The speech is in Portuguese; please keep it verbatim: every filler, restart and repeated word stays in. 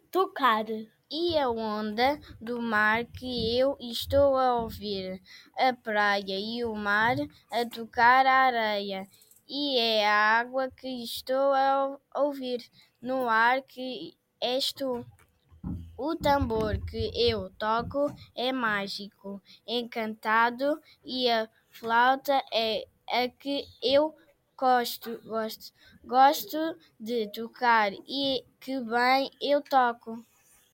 tocar. E a onda do mar que eu estou a ouvir, a praia e o mar a tocar a areia, e é a água que estou a ouvir, no ar que és tu. O tambor que eu toco é mágico, encantado, e a flauta é a que eu gosto, gosto, gosto de tocar, e que bem eu toco.